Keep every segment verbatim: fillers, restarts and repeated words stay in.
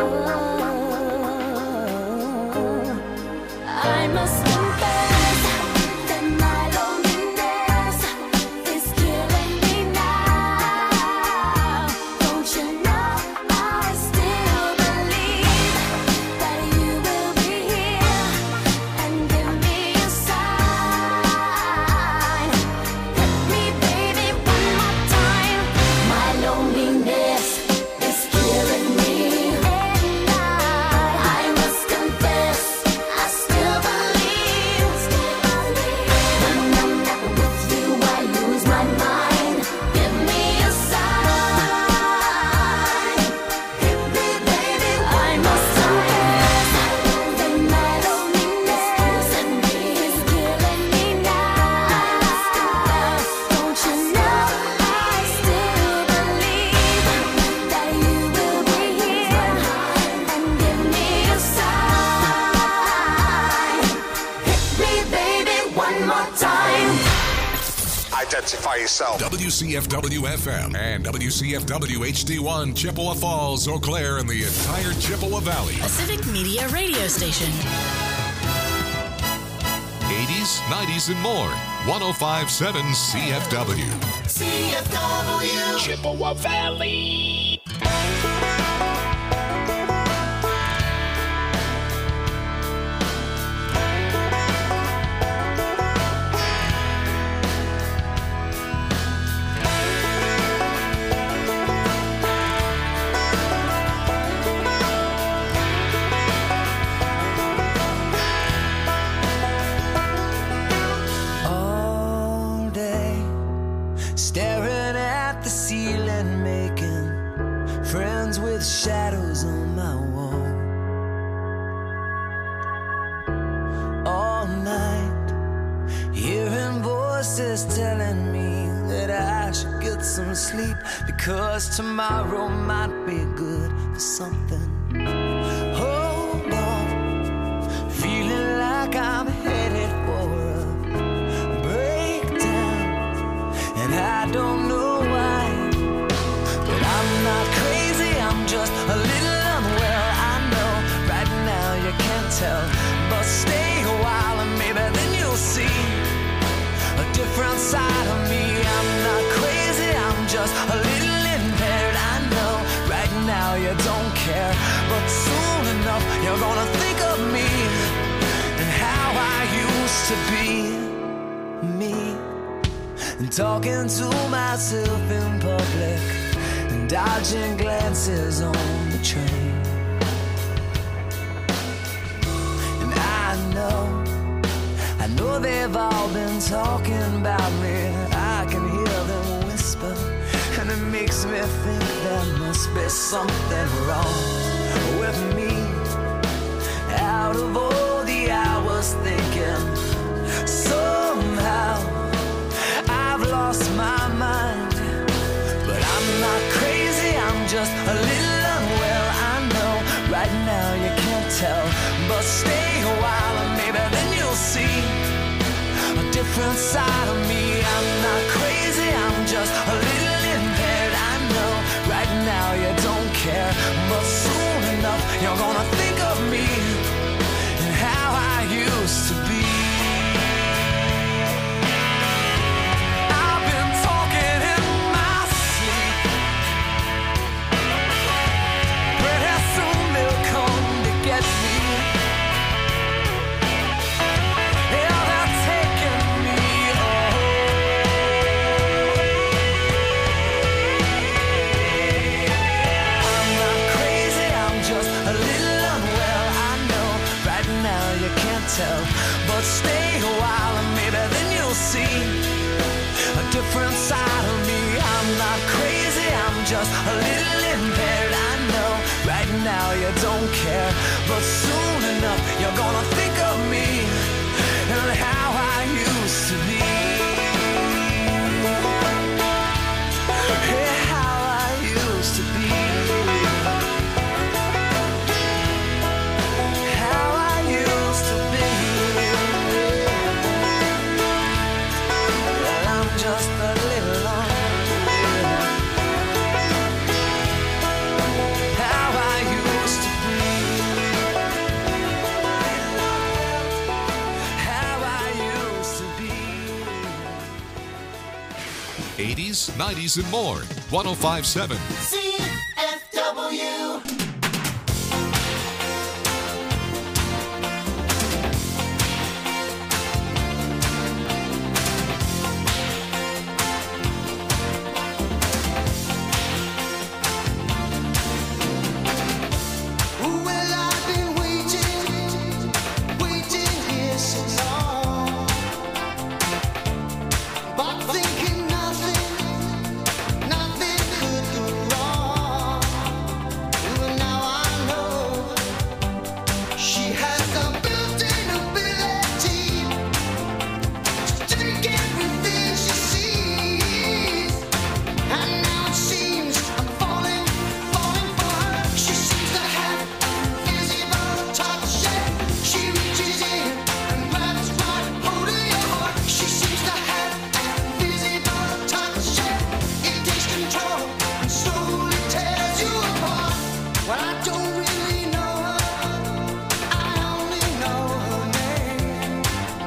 I must confess that my loneliness is killing me now. Don't you know I still believe that you will be here and give me a sign. Hit me, baby, one more time. My loneliness is killing me. And I, I must confess, I still believe. When I'm not with you, I lose my mind. Give me a sign. Hit me, baby, I must confess that my loneliness is killing me now. Don't you know I still believe that you will be here and give me a sign. Hit me, baby, one more time. Identify yourself. W C F W F M and W C F W H D one, Chippewa Falls, Eau Claire, and the entire Chippewa Valley. A Civic Media radio station. eighties, nineties, and more. one oh five point seven C F W. C F W. Chippewa Valley. All day, staring at the ceiling, making friends with shadows on my wall. All night, hearing voices telling me that I should get some sleep, because tomorrow might be good for something. Hold on, feeling like I'm headed for a breakdown, and I don't know why, but I'm not crazy, I'm just a little unwell. I know right now you can't tell, but stay a while and maybe then you'll see a different side of me. I'm not crazy, I'm just a little impaired. I know right now you don't care, but soon enough you're gonna think of me and how I used to be me, and talking to myself in public and dodging glances on the train. And I know, I know they've all been talking about me. I can hear them whisper, and it makes me think there must be something wrong with me. Out of all the hours thinking, somehow I've lost my mind. But I'm not crazy, I'm just a little unwell. I know right now you can't tell, but stay a while and maybe then you'll see a different side of me. I'm not crazy, I'm just a little impaired. I know right now you don't care, but soon enough you're gonna think of me and how I used to be. I've been talking in my sleep. Pretty soon they'll come to get me. Yeah, they're taking me away. I'm not crazy, I'm just a little unwell. I know right now you can't tell, but stay a while and maybe then you'll see a different side of me. I'm not crazy, I'm just a little impaired. I know right now you don't care, but soon enough you're gonna think of me and how I used to be. Yeah, how I used to be. How I used to be. Well, I'm just a little lonely. How I used to eighties, nineties, and more. one oh five point seven. C F W. Well, I've been waiting, waiting here so long, but thinking nothing, nothing could go wrong. Well, now I know she has the built-in ability to take everything she sees, and now it seems I'm falling, falling for her. She seems to have invisible touch, yeah. She reaches in and grabs right hold of your heart. She seems to have invisible touch, yeah. It takes control and slowly tears you apart. Well, I don't really know her, I only know her name.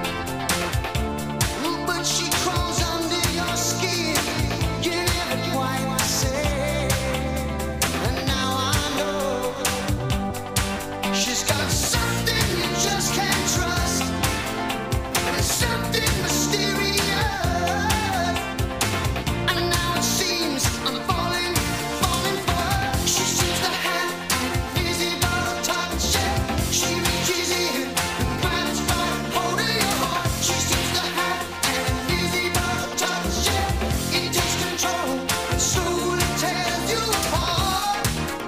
But she crawls under your skin, you never quite the same. And now I know she's got something you just can't trust, and it's something mysterious. And now it seems I'm falling, falling for her. She seems to have invisible touch, yeah. She reaches in and grabs right hold of your heart. She seems to have invisible touch, yeah. It takes control and slowly tears you apart.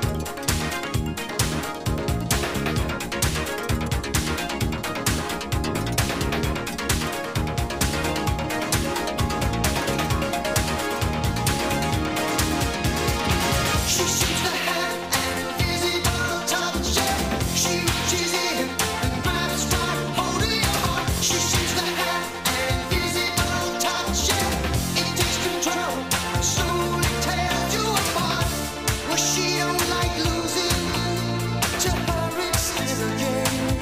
She seems to have an invisible touch, yeah. She reaches in and grabs right hold of your heart. She seems to have an invisible touch, yeah. It takes control and slowly tears you apart. Well, she don't like losing, to her it's still a game.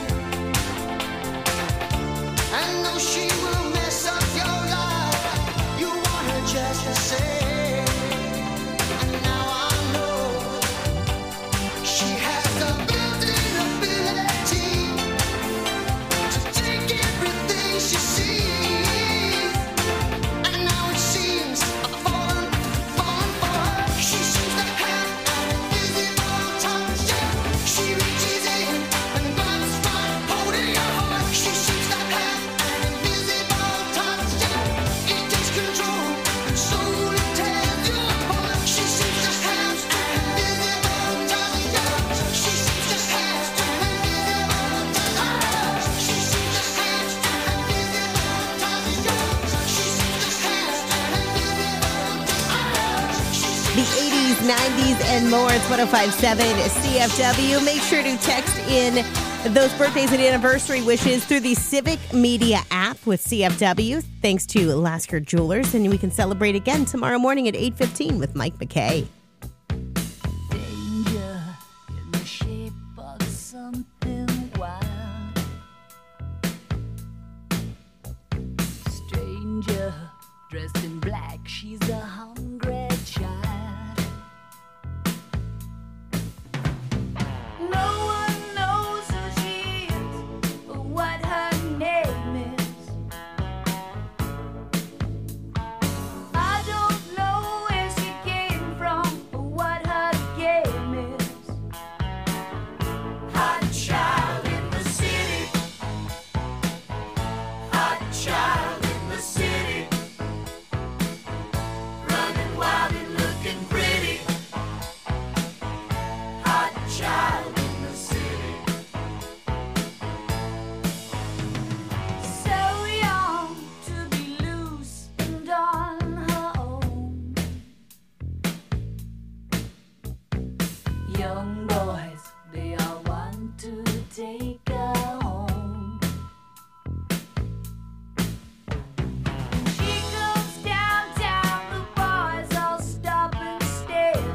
And though she will mess up your life, you want her just the same. And now I know she has the built-in ability to take everything she sees. And now it seems I'm falling, falling for her. She seems to have an invisible touch, yeah. She reaches in and grabs right hold of your heart. She seems to have an invisible touch, yeah. It takes control and slowly tears you apart. She seems to have an invisible touch, yeah. She seems to have an invisible touch. She seems to have an invisible touch, yeah. She seems to have an invisible touch. She seems The eighties, nineties, and more. It's one oh five point seven C F W. Make sure to text in those birthdays and anniversary wishes through the Civic Media app with C F W. Thanks to Lasker Jewelers. And we can celebrate again tomorrow morning at eight fifteen with Mike McKay. danger in the shape of something wild. Stranger dressed in black, she's a hungry child. No one knows who she is or what her name is. I don't know where she came from or what her game is. Hot child in the city. Hot child in the city. Running wild and looking pretty. Hot child in the city. So young to be loose and on her own. Young boys, they all want to take her home. When she comes downtown, the boys all stop and stare.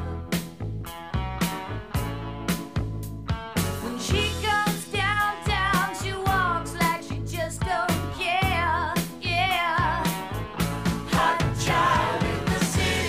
When she comes downtown, she walks like she just don't care. Yeah. Hot child in the city.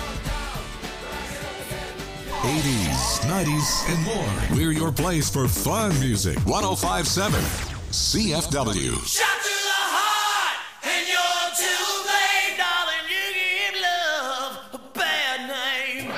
eighties, nineties, and more. We're your place for fun music. one oh five point seven C F W. Shot to the heart, and you're too late, darling. You give love a bad name.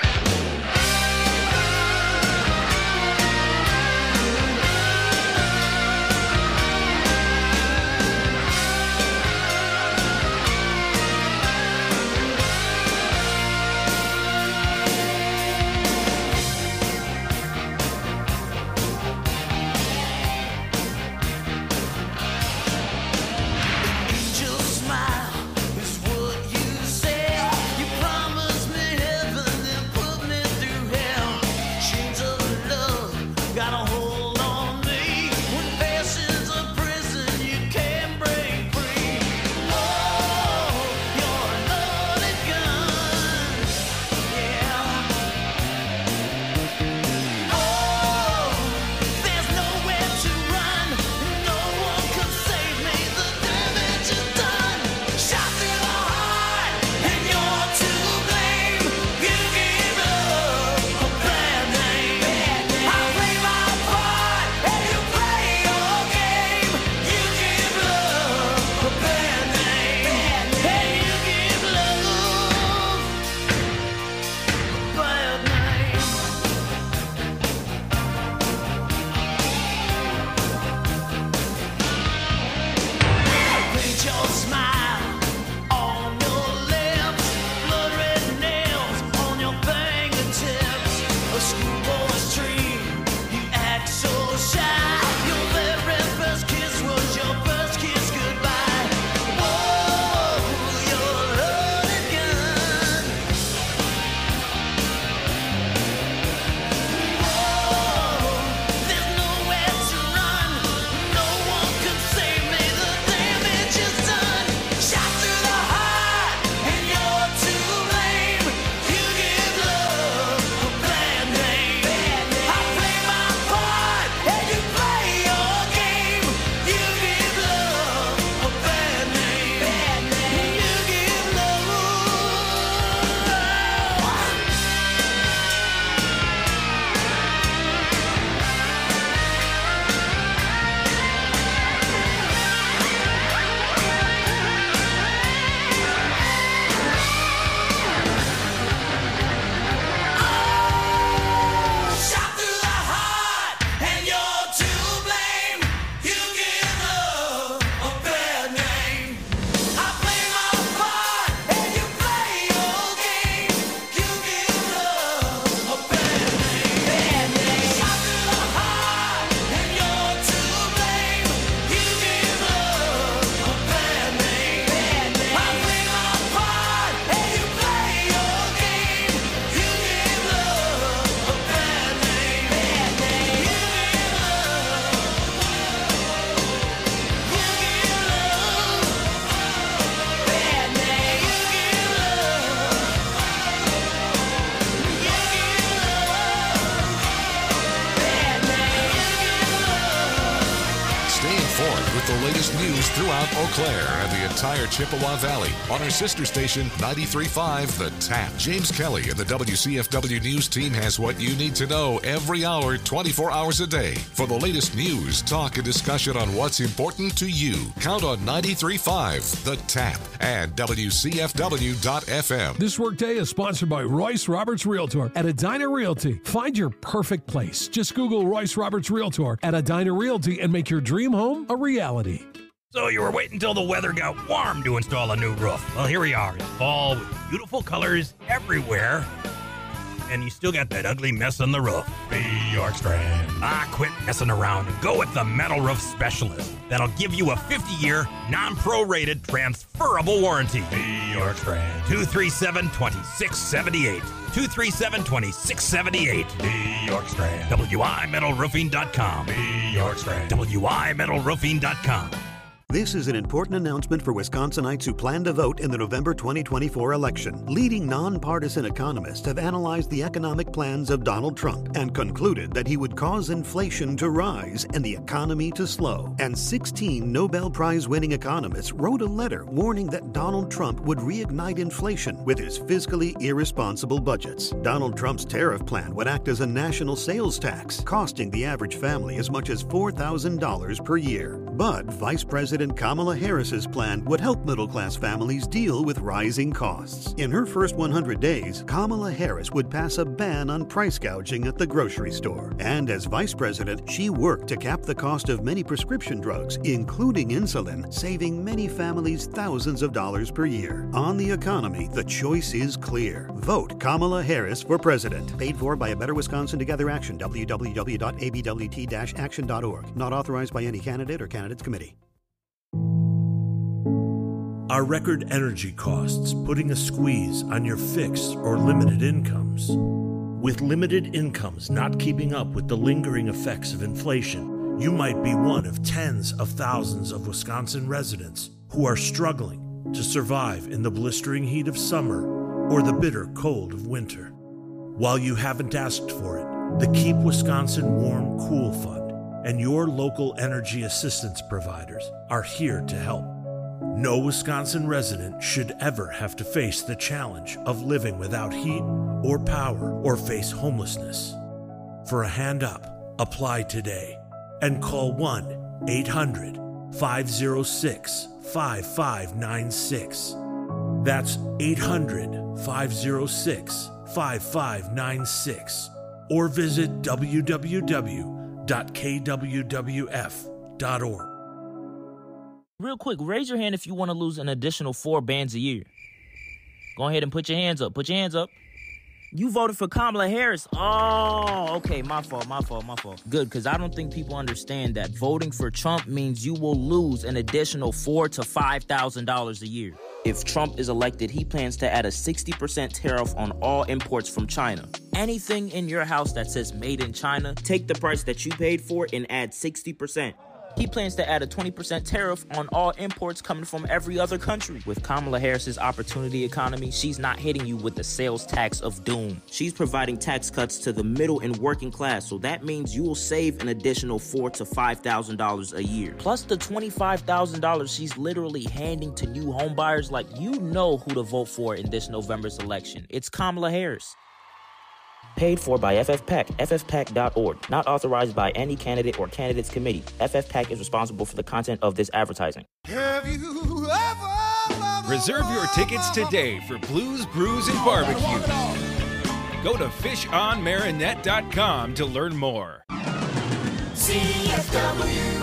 Fremont, Eau Claire, and the entire Chippewa Valley on our sister station, ninety-three point five The Tap. James Kelly and the W C F W News team has what you need to know every hour, twenty-four hours a day. For the latest news, talk, and discussion on what's important to you, count on ninety-three point five The Tap and W C F W dot F M. This workday is sponsored by Royce Roberts Realtor at Edina Realty. Find your perfect place. Just Google Royce Roberts Realtor at Edina Realty and make your dream home a reality. So you were waiting until the weather got warm to install a new roof. Well, here we are in fall with beautiful colors everywhere. And you still got that ugly mess on the roof. Be York Strand. Ah, quit messing around and go with the Metal Roof Specialist. That'll give you a fifty-year, non-prorated, transferable warranty. Be York Strand. two three seven, two six seven eight. two three seven, two six seven eight. Be York Strand. W I metal roofing dot com. Be York Strand. W I metal roofing dot com. This is an important announcement for Wisconsinites who plan to vote in the November twenty twenty-four election. Leading nonpartisan economists have analyzed the economic plans of Donald Trump and concluded that he would cause inflation to rise and the economy to slow. And sixteen Nobel Prize-winning economists wrote a letter warning that Donald Trump would reignite inflation with his fiscally irresponsible budgets. Donald Trump's tariff plan would act as a national sales tax, costing the average family as much as four thousand dollars per year. But Vice President Kamala Harris's plan would help middle-class families deal with rising costs. In her first one hundred days, Kamala Harris would pass a ban on price gouging at the grocery store. And as vice president, she worked to cap the cost of many prescription drugs, including insulin, saving many families thousands of dollars per year. On the economy, the choice is clear. Vote Kamala Harris for president. Paid for by A Better Wisconsin Together Action, w w w dot a b w t dash action dot org. Not authorized by any candidate or candidates committee. Are record energy costs putting a squeeze on your fixed or limited incomes? With limited incomes not keeping up with the lingering effects of inflation, you might be one of tens of thousands of Wisconsin residents who are struggling to survive in the blistering heat of summer or the bitter cold of winter. While you haven't asked for it, the Keep Wisconsin Warm Cool Fund and your local energy assistance providers are here to help. No Wisconsin resident should ever have to face the challenge of living without heat or power or face homelessness. For a hand up, apply today and call one eight hundred, five oh six, five five nine six. That's eight hundred, five oh six, five five nine six. Or visit w w w dot k w w f dot org. Real quick, raise your hand if you want to lose an additional four bands a year. Go ahead and put your hands up. Put your hands up. You voted for Kamala Harris. Oh, okay. My fault, my fault, my fault. Good, because I don't think people understand that voting for Trump means you will lose an additional four thousand to five thousand dollars a year. If Trump is elected, he plans to add a sixty percent tariff on all imports from China. Anything in your house that says made in China, take the price that you paid for and add sixty percent. He plans to add a twenty percent tariff on all imports coming from every other country. With Kamala Harris's opportunity economy, she's not hitting you with the sales tax of doom. She's providing tax cuts to the middle and working class, so that means you will save an additional four thousand to five thousand dollars a year. Plus the twenty-five thousand dollars she's literally handing to new homebuyers. Like, you know who to vote for in this November's election. It's Kamala Harris. Paid for by F F PAC, F F PAC dot org. Not authorized by any candidate or candidates committee. F F PAC is responsible for the content of this advertising. Have you ever... Reserve your tickets today for Blues, Brews, and Barbecue. Go to fish on marinette dot com to learn more. C F W.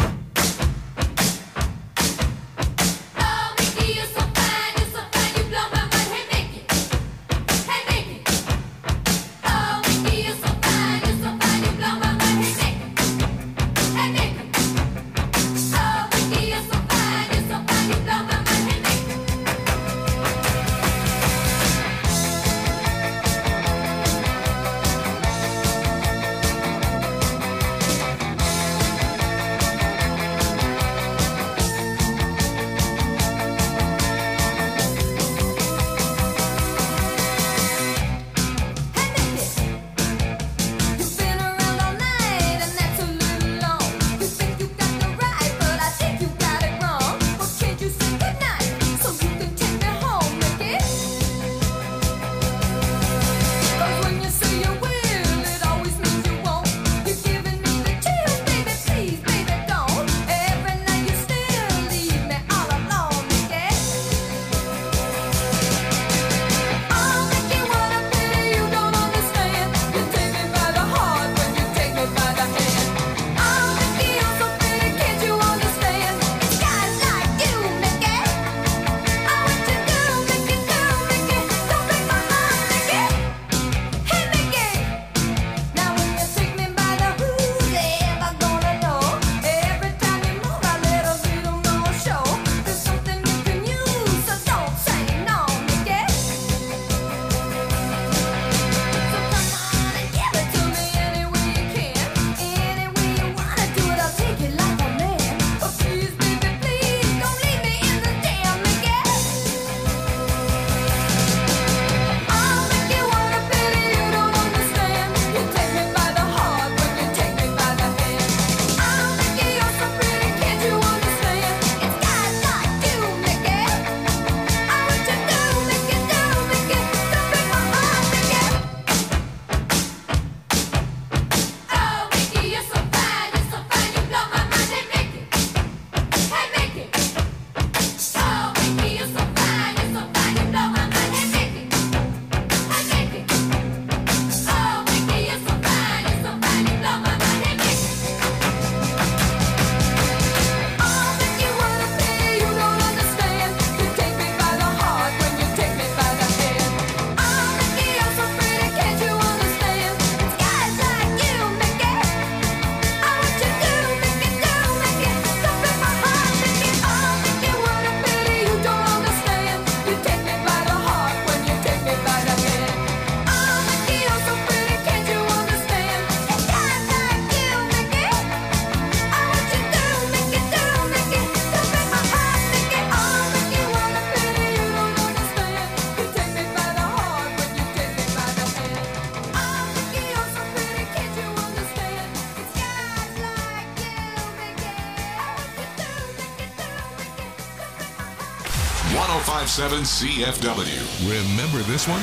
oh five seven C F W. Remember this one?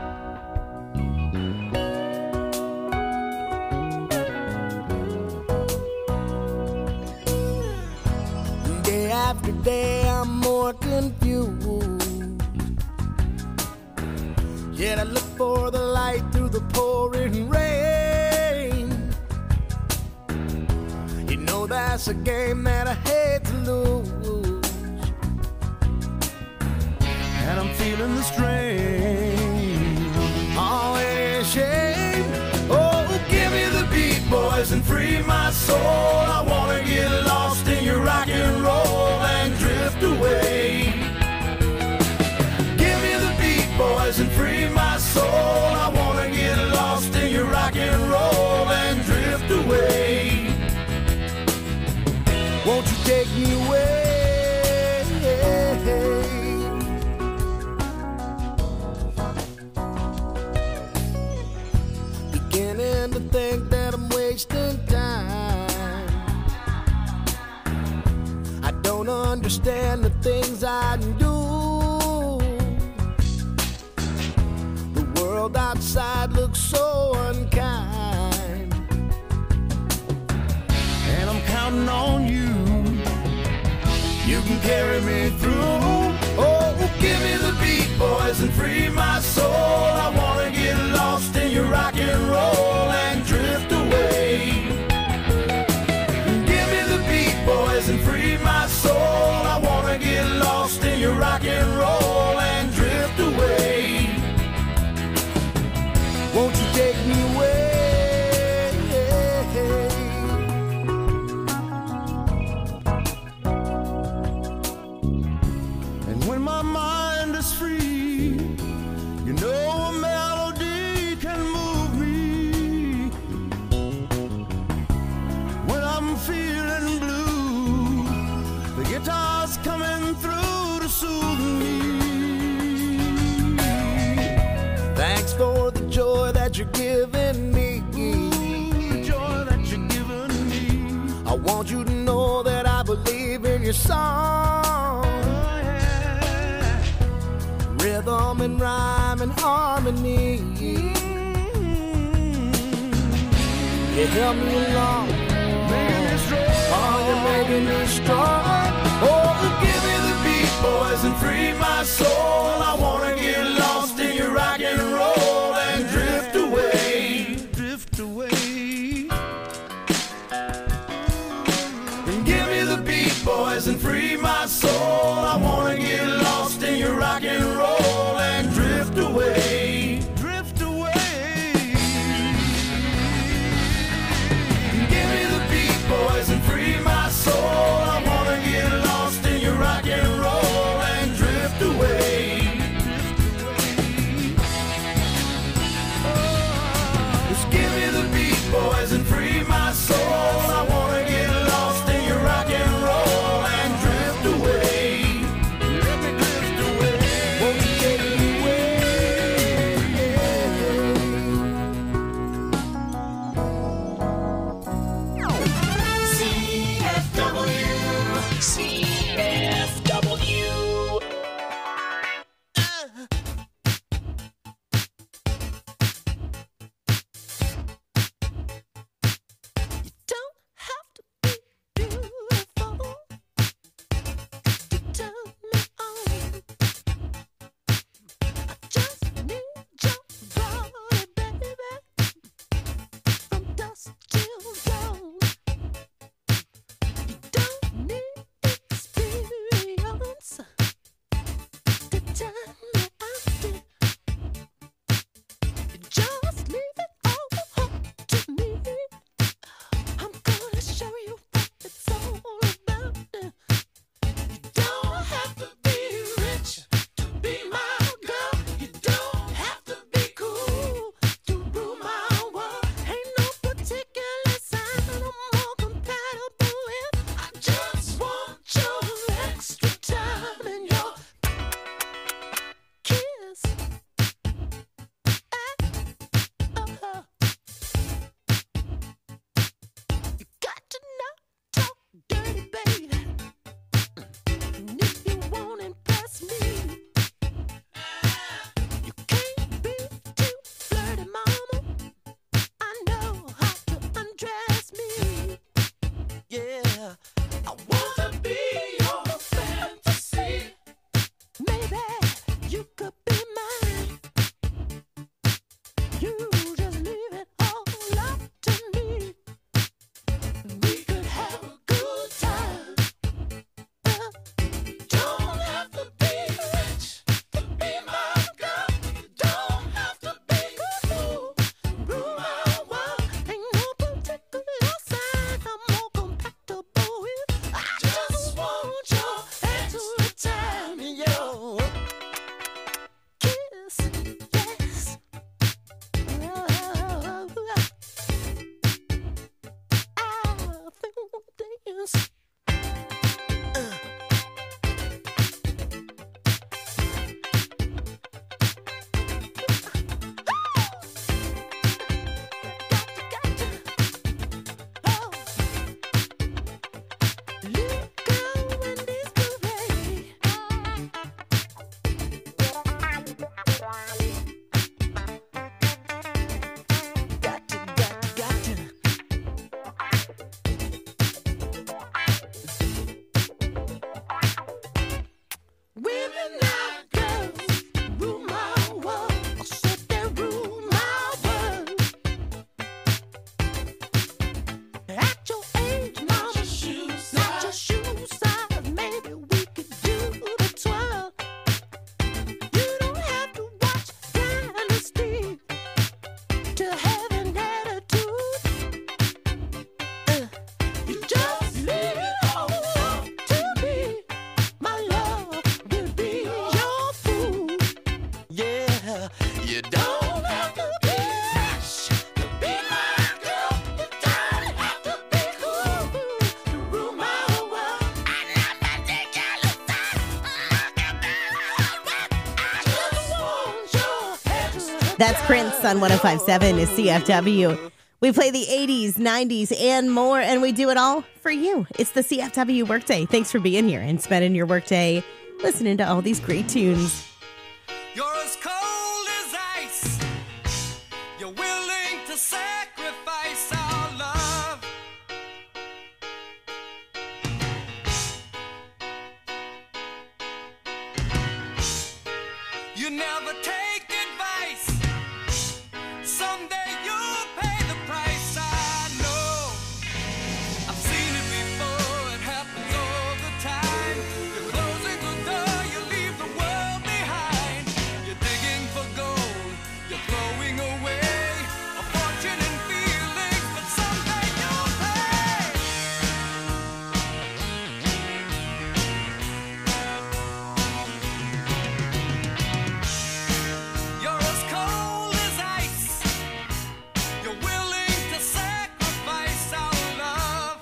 Day after day, I'm more confused. Yet I look for the light through the pouring rain. You know that's a game that I hate to lose. And I'm feeling the strain. Oh, any shame. Oh, give me the beat, boys, and free my soul. I wanna get lost in your rock and roll and drift away. Give me the beat, boys, and free my soul. I wanna get lost in your rock and roll and drift away. Won't you take me away? Beginning to think that I'm wasting time. I don't understand the things I do. The world outside looks so unkind. And I'm counting on you. You can carry me through. Oh, give me the beat, boys, and free my soul. I wanna get lost in your rock and roll and drift away. Give me the beat, boys, and free my soul. I wanna get lost in your rock and roll and drift away. Won't you take me away? And when my mind is free, you know a melody can move me. When I'm feeling blue, the guitar's coming through to soothe me. Thanks for the joy that you're giving me. The joy that you're giving me. I want you to know that I believe in your song. Rhythm and rhyme and harmony. You help me along, making me strong. Oh, you're making me strong. Oh, give me the beat, boys, and free my soul. I wanna get lost in your rock and roll and drift away, drift away. And give me the beat, boys, and free my soul. I wanna get lost in your rock and roll and drift away, drift away. Give me the beat, boys, and free my soul. I wanna get lost in your rock and roll and drift away. your kiss. Yes. Oh, I think this. That's Prince on one oh five point seven is C F W. We play the eighties, nineties, and more, and we do it all for you. It's the C F W Workday. Thanks for being here and spending your workday listening to all these great tunes. You're as cold as ice. You're willing to sacrifice our love. You never take advice. Someday you'll pay the price. I know. I've seen it before. It happens all the time. You're closing the door. You leave the world behind. You're digging for gold. You're throwing away a fortune and feelings, but someday you'll pay. You're as cold as ice. You're willing to sacrifice our love.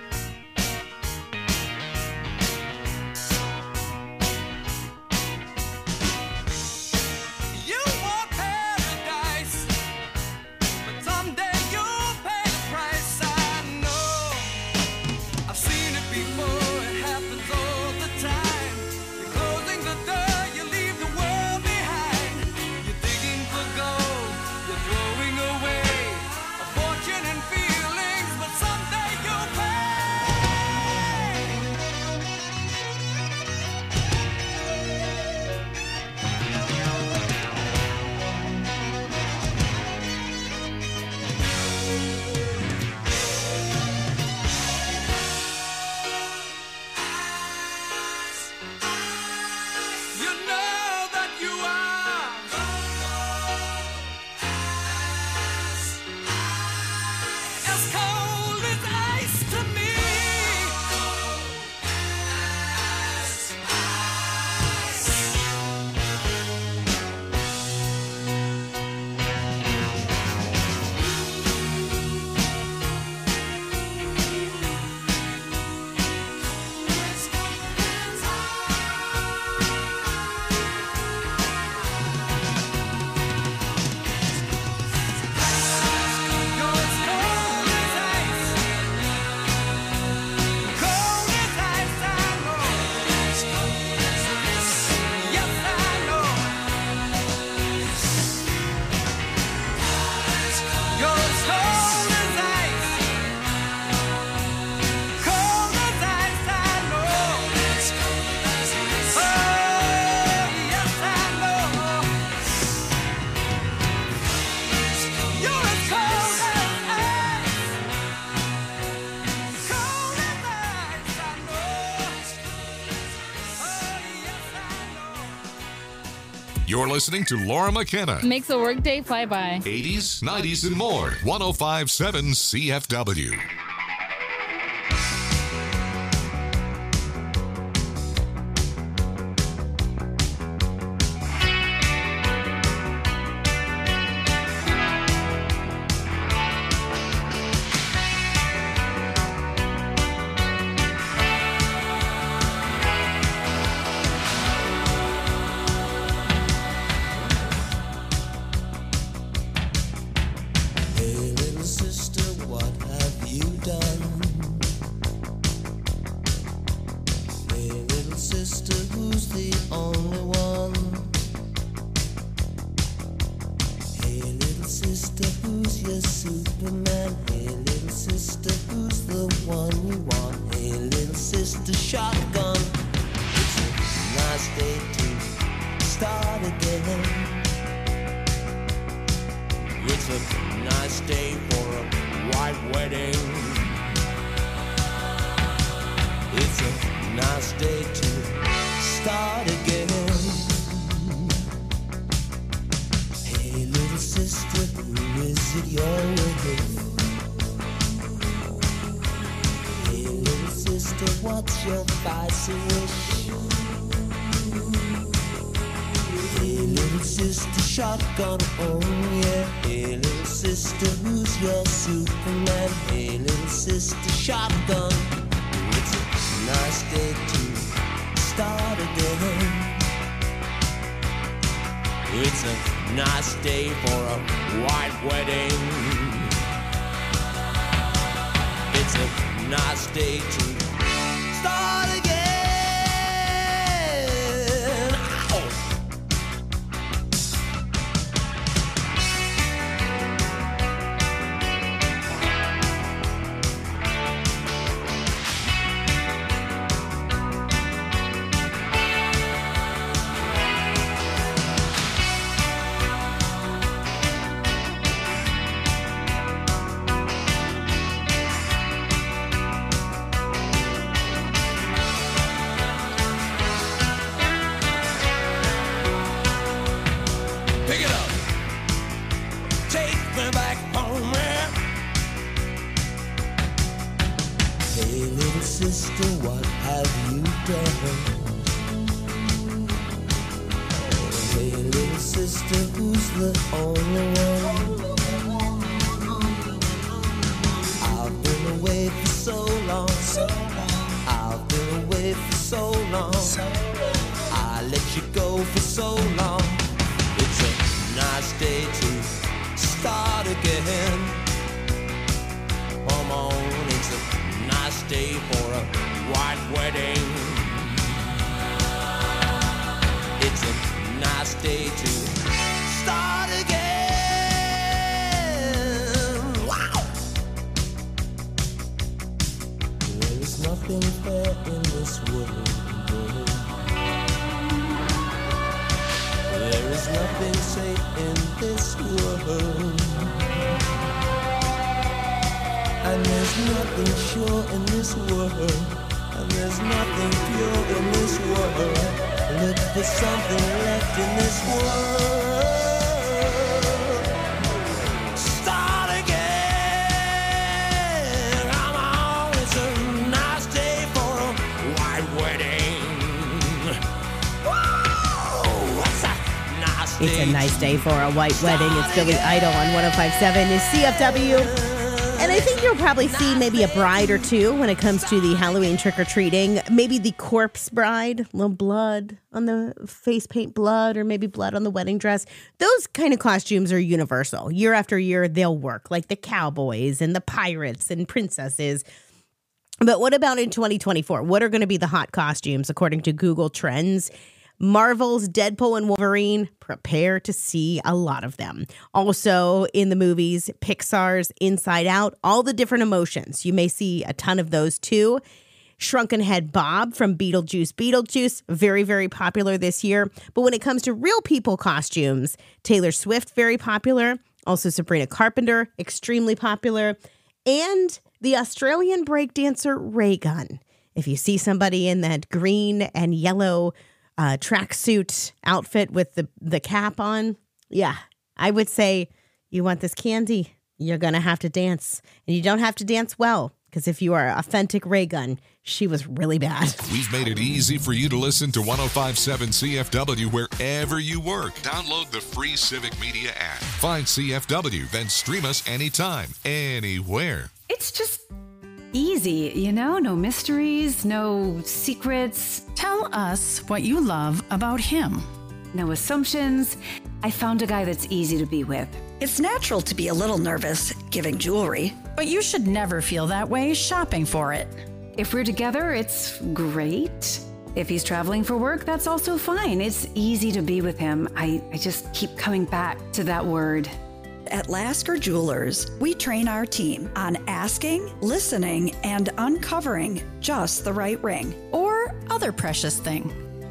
You want paradise, but someday you'll pay the price. I know. I've seen it before. It happens all the time. You're closing the door. You leave the world behind. You're digging for gold. You're throwing away a fortune and feelings, but someday you'll pay. You know that you are as cold as ice to me. You're as cold as ice. Cold as ice, I know. Yes, I know. You're as cold as ice. Cold as ice, I know. Oh, yes, I know. You're as cold as ice. Cold as ice, I know. Oh, yes, I know. You're listening to Laura McKenna. Makes a workday fly by. eighties, nineties, and more. one oh five point seven C F W. start again. It's a nice day for a white wedding. It's a nice day to start again. Hey, little sister, who is it you're with? Hey, little sister, what's your spicy wish? Hey, little sister, shotgun, oh yeah. Hey, little sister, who's your Superman? Hey, little sister, shotgun. It's a nice day to start again. It's a nice day for a white wedding. It's a nice day to start again. Ow. Pick it up. Take me back home, man. Hey, little sister, what have you done? Hey, little sister, who's the only one? I've been away for so long. I've been away for so long. I let you go for so long. It's a nice day to start again. Come on, it's a nice day for a white wedding. It's a nice day to start again. Wow! There is nothing fair in this world. There is nothing safe in this world. And there's nothing sure in this world. And there's nothing pure in this world. Look for something left in this world. Start again. Come on, it's a nice day for a white wedding. Whoa, what's that? Nice It's a day. nice day for a white wedding. It's Billy Idol on one oh five point seven is C F W. And I think you'll probably see maybe a bride or two when it comes to the Halloween trick-or-treating. Maybe the corpse bride, a little blood on the face paint blood, or maybe blood on the wedding dress. Those kind of costumes are universal. Year after year, they'll work, like the cowboys and the pirates and princesses. But what about in twenty twenty-four? What are going to be the hot costumes according to Google Trends? Marvel's Deadpool and Wolverine, prepare to see a lot of them. Also in the movies, Pixar's Inside Out, all the different emotions. You may see a ton of those too. Shrunken Head Bob from Beetlejuice Beetlejuice, very, very popular this year. But when it comes to real people costumes, Taylor Swift, very popular. Also Sabrina Carpenter, extremely popular. And the Australian breakdancer Raygun. If you see somebody in that green and yellow Uh, tracksuit outfit with the, the cap on. Yeah, I would say you want this candy, you're going to have to dance. And you don't have to dance well, because if you are authentic Raygun, she was really bad. We've made it easy for you to listen to one oh five point seven C F W wherever you work. Download the free Civic Media app. Find C F W, then stream us anytime, anywhere. It's just easy, you know? No mysteries, no secrets. Tell us what you love about him. No assumptions. I found a guy that's easy to be with. It's natural to be a little nervous giving jewelry. But you should never feel that way shopping for it. If we're together, it's great. If he's traveling for work, that's also fine. It's easy to be with him. I, I just keep coming back to that word. At Lasker Jewelers, we train our team on asking, listening, and uncovering just the right ring. Or other precious thing.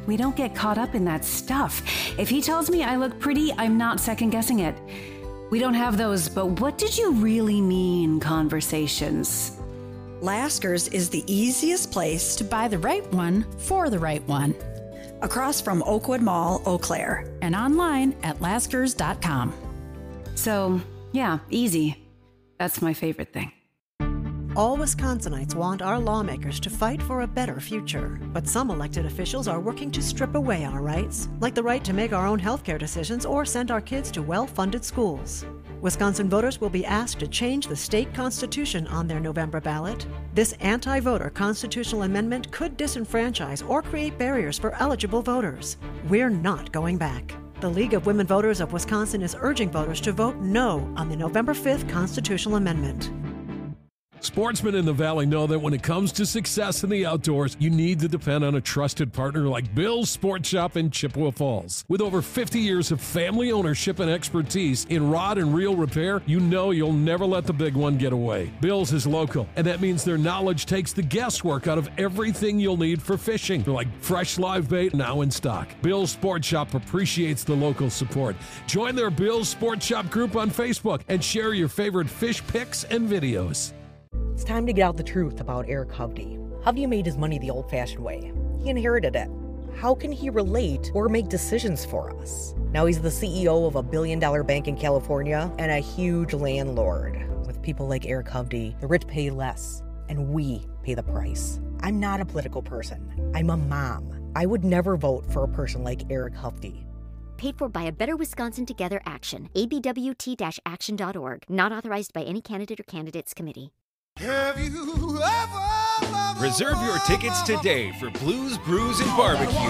We don't get caught up in that stuff. If he tells me I look pretty, I'm not second-guessing it. We don't have those, but what did you really mean conversations. Laskers is the easiest place to buy the right one for the right one. Across from Oakwood Mall, Eau Claire. And online at laskers dot com. So, yeah, easy. That's my favorite thing. All Wisconsinites want our lawmakers to fight for a better future. But some elected officials are working to strip away our rights, like the right to make our own healthcare decisions or send our kids to well-funded schools. Wisconsin voters will be asked to change the state constitution on their November ballot. This anti-voter constitutional amendment could disenfranchise or create barriers for eligible voters. We're not going back. The League of Women Voters of Wisconsin is urging voters to vote no on the November fifth constitutional amendment. Sportsmen in the Valley know that when it comes to success in the outdoors, you need to depend on a trusted partner like Bill's Sport Shop in Chippewa Falls. With over fifty years of family ownership and expertise in rod and reel repair, you know you'll never let the big one get away. Bill's is local, and that means their knowledge takes the guesswork out of everything you'll need for fishing, like fresh live bait now in stock. Bill's Sport Shop appreciates the local support. Join their Bill's Sport Shop group on Facebook and share your favorite fish pics and videos. It's time to get out the truth about Eric Hovde. Hovde made his money the old-fashioned way. He inherited it. How can he relate or make decisions for us? Now he's the C E O of a billion-dollar bank in California and a huge landlord. With people like Eric Hovde, the rich pay less, and we pay the price. I'm not a political person. I'm a mom. I would never vote for a person like Eric Hovde. Paid for by a Better Wisconsin Together Action. A B W T action dot org. Not authorized by any candidate or candidates committee. Have you ever Reserve your tickets today for Blues, Brews, and Barbecue.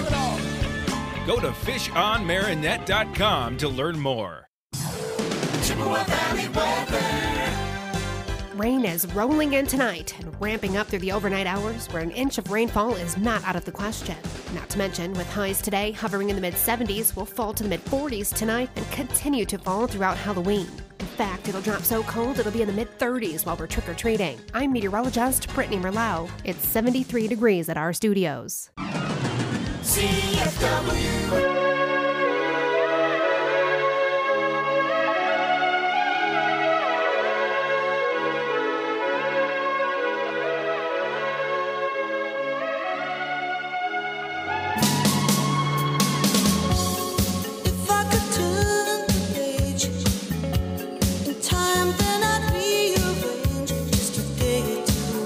Go to fish on marinette dot com to learn more. Chippewa Valley weather. Rain is rolling in tonight and ramping up through the overnight hours where an inch of rainfall is not out of the question. Not to mention, with highs today hovering in the mid seventies, will fall to the mid forties tonight and continue to fall throughout Halloween. In fact, it'll drop so cold it'll be in the mid thirties while we're trick-or-treating. I'm meteorologist Brittany Merlau. It's seventy-three degrees at our studios. C F W.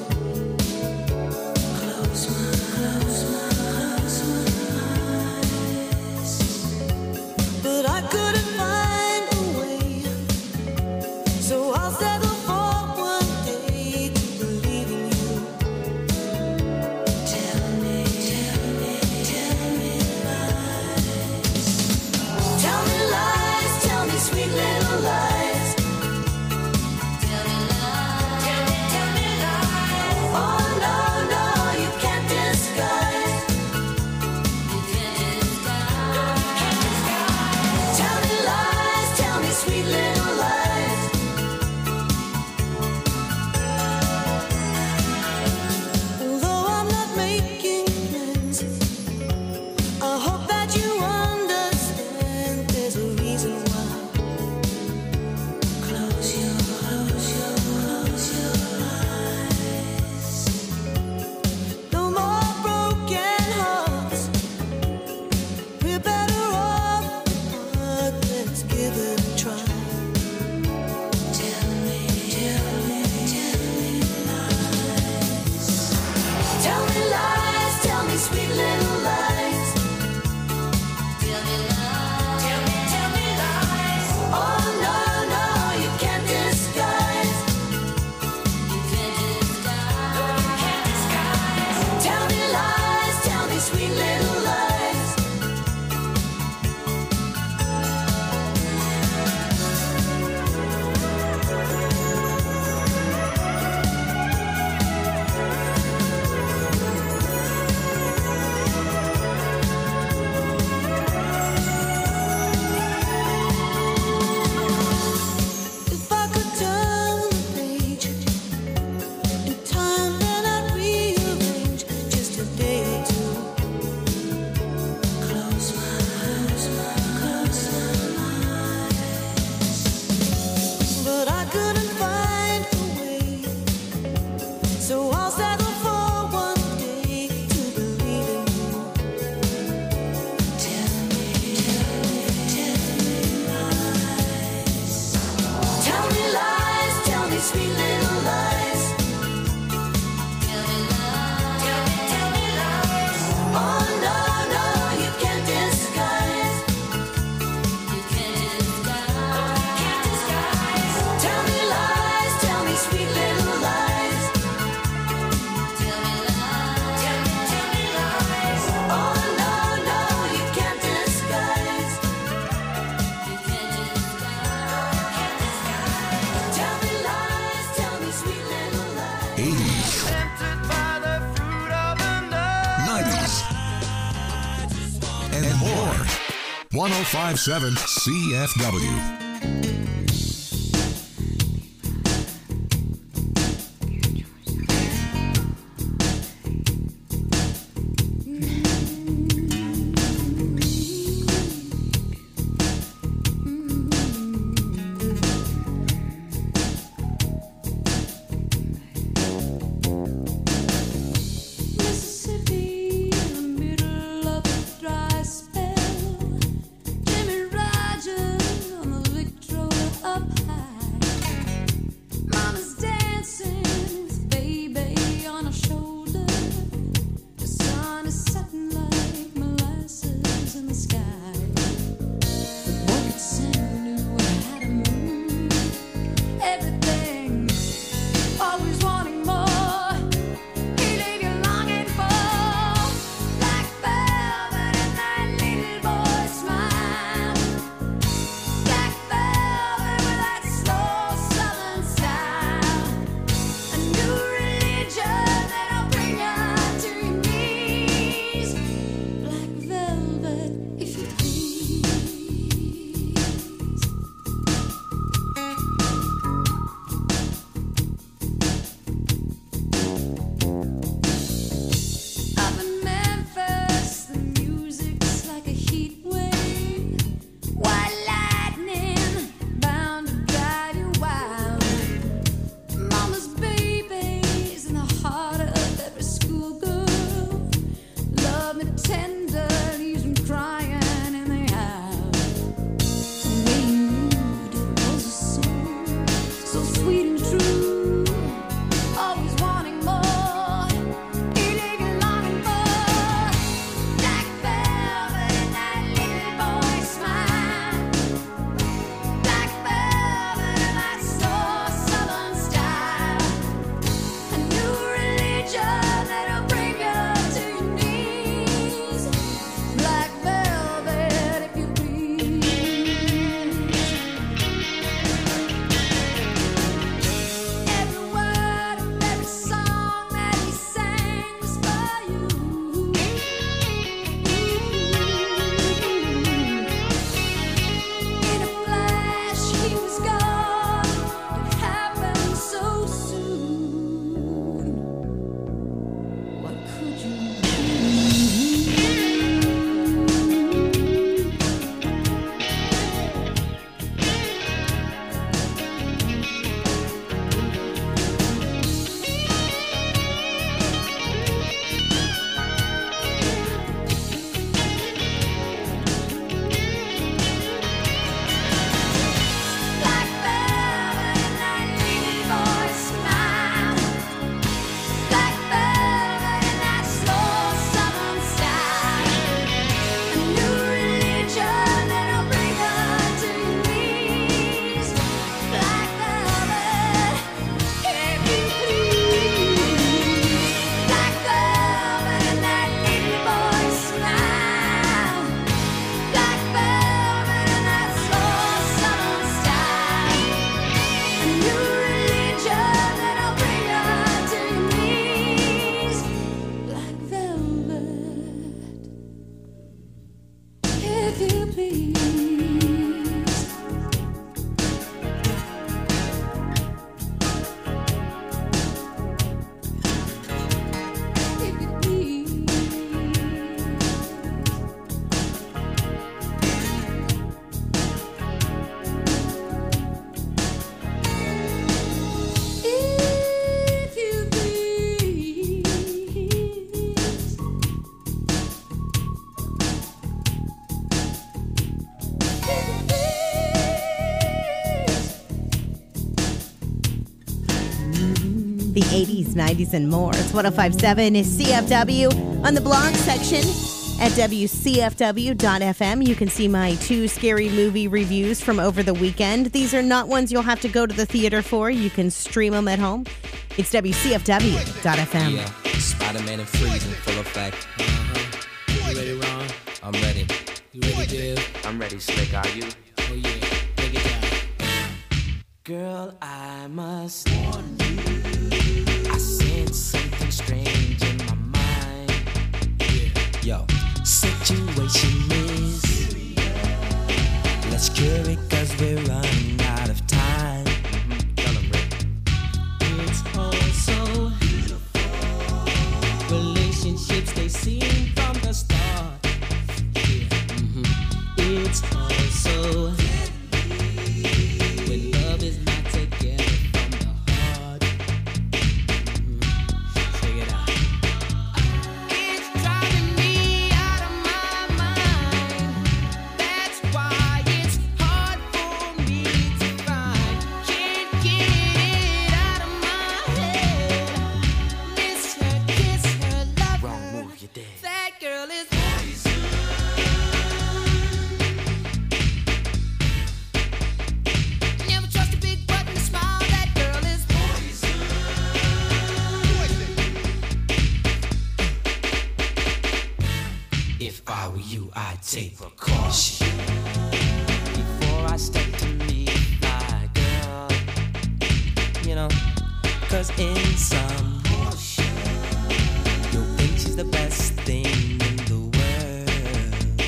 Close my, close my, close my eyes. one oh five point seven C F W. Mississippi, in the middle of a dry spell. Jimmy Rogers on the Victrola up high. Mama's dancing with baby on her shoulder. The sun is setting like molasses in the sky. But one could sing knew how to move everything. Always wanting more. He leave you longing for black velvet and that little boy smile. Black velvet with that slow southern style. A new religion that'll bring you to your knees. Black velvet, if you please. Up in Memphis, the music's like a heat wave. White lightning bound to drive you wild. Mama's baby's in the heart of every schoolgirl. Love me tender, leaves me crying in the house. The way you moved, it was a song, so sweet and true. Always wanting more. He leave you longing for black velvet and that little boy smile. Black velvet and that slow southern style. A new religion that'll bring you to your knees. Black velvet, if you please. Every word of every song that he sang was for you. In a flash, he was gone. It happened so soon. What could you do? Black velvet and that little boy smile. Black velvet and that slow southern style. A new religion that'll bring you to your knees. Black velvet, if you please. Black velvet and that little boy smile. Black velvet and that slow southern style. A new religion that'll bring you to your knees. Black velvet, if you please. If you please. If you please. The eighties, nineties, and more. It's one oh five point seven is C F W. On the blog section at W C F W dot F M, you can see my two scary movie reviews from over the weekend. These are not ones you'll have to go to the theater for. You can stream them at home. It's W C F W dot F M. Yeah, Spider-Man and Freeze in full effect. Uh-huh. You ready, Ron? I'm ready. You ready, Dave? I'm ready, Slick. Are you? Oh, yeah. Take it down. Girl, I must warn you. I sense something strange in my mind. Yeah. Yo, situation is Let's cure it cause we're running out of time. Mm-hmm. Tell 'em, Rick. It's all so beautiful. Relationships they seem from the start. Yeah. Mm-hmm. It's all so when love is not together from the heart. Mm-hmm. Check it out. It's driving me out of my mind. That's why it's hard for me to find. Can't get it out of my head. Miss her, kiss her, love Wrong her. move, you're dead. That girl is never trust a big button to smile. That girl is If I were you, I'd take precaution before I step to meet my girl. You know, cause in some you'll think she's the best thing in the world.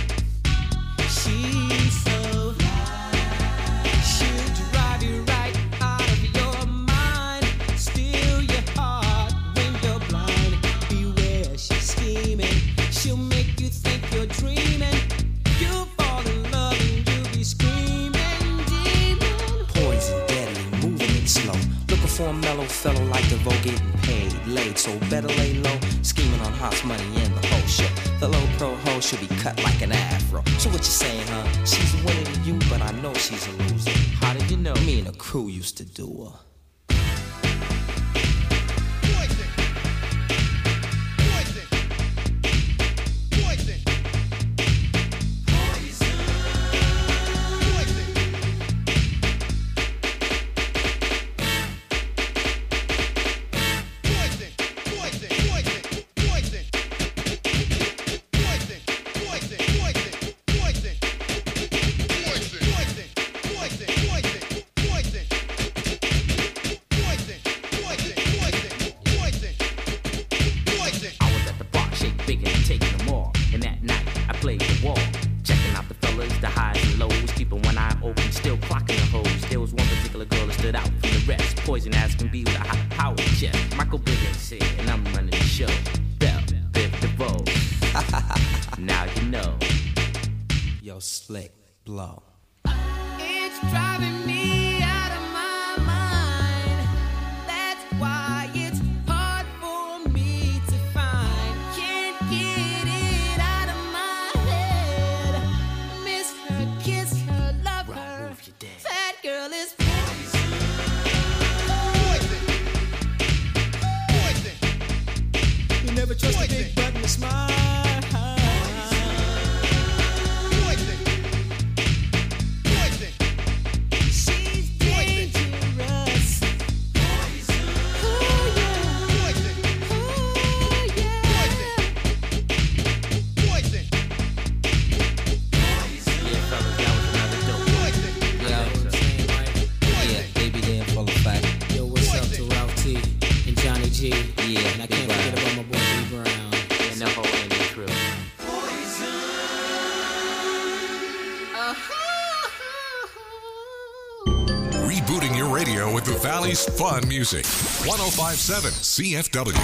She's so she'll drive you right out of your mind, steal your heart when you're blind. Beware, she's scheming. She'll make you think you're dreaming. You'll fall in love and you'll be screaming, demon. Poison, deadly, moving it slow. Looking for a mellow fellow like DeVoe, getting paid, laid, so better lay low. Scheming on hot money and the whole show. The low pro hoe should be cut like an afro. So what you saying, huh? She's a winner to you, but I know she's a loser. How did you know? Me and the crew used to do her. I was at the bar, shake bigger and taking them all. And that night, I played the wall. Checking out the fellas, the highs and lows. Keeping one eye open, still clocking the hoes. There was one particular girl that stood out from the rest. Poison as can be with a high power chest. Michael Biggins here, and I'm running the show. Bell, Biv DeVoe. Now you know. Yo, slick, blow. It's driving me out of my mind. That's why it's hard for me to find. Can't get it out of my head. Miss her, kiss her, love her. That girl is you never trust a big button to smile. She's dangerous. Ooh, yeah. Ooh, yeah. Yeah, fellas, that was another dope one. Yeah, yeah, baby, they in full effect. Yo, what's up to Ralph T and Johnny G? Yeah, And I can't forget about my boy B Brown. and the whole Andy crew. Rebooting your radio with the Valley's fun music. one oh five point seven C F W.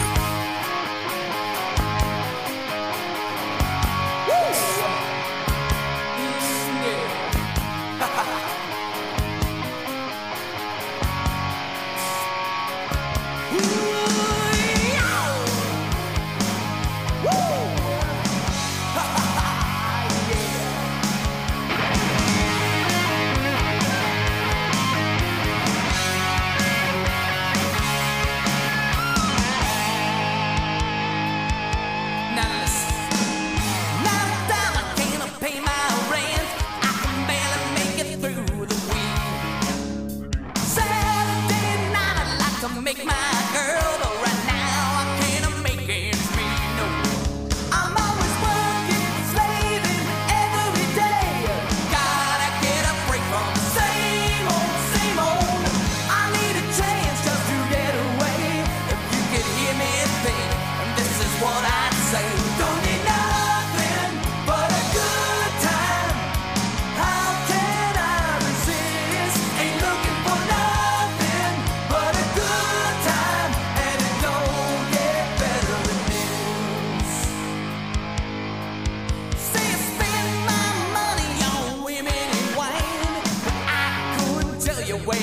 Yeah. tell you way